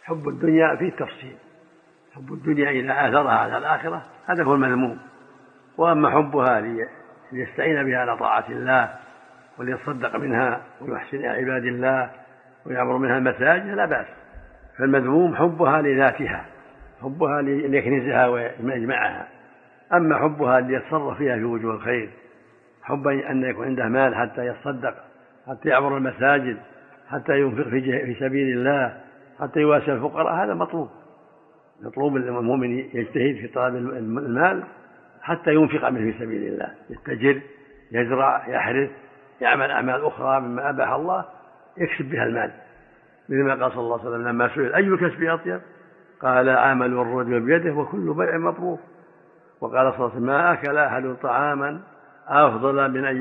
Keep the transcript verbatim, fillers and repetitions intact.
حب الدنيا فيه تفصيل، حب الدنيا إذا آثرها على الآخرة هذا هو المذموم. وأما حبها ليستعين بها على طاعة الله وليتصدق منها ويحسن إلى عباد الله ويعمر منها المساجد لا بأس. فالمذموم حبها لذاتها، حبها ليكنزها ويجمعها. أما حبها ليتصرف فيها في وجوه الخير، حب أن يكون عنده مال حتى يتصدق، حتى يعمر المساجد، حتى ينفق في سبيل الله، حتى يواسي الفقراء، هذا مطلوب. مطلوب المؤمن يجتهد في طلب المال حتى ينفق منه في سبيل الله، يتجر، يزرع، يحرث، يعمل أعمال أخرى مما أباح الله يكسب بها المال. مثل ما قال صلى الله عليه وسلم لما سئل أي الكسب أطيب قال عمل الرجل بيده وكل بيع مبرور. وقال صلى الله عليه وسلم ما أكل أحد طعاما أفضل من أن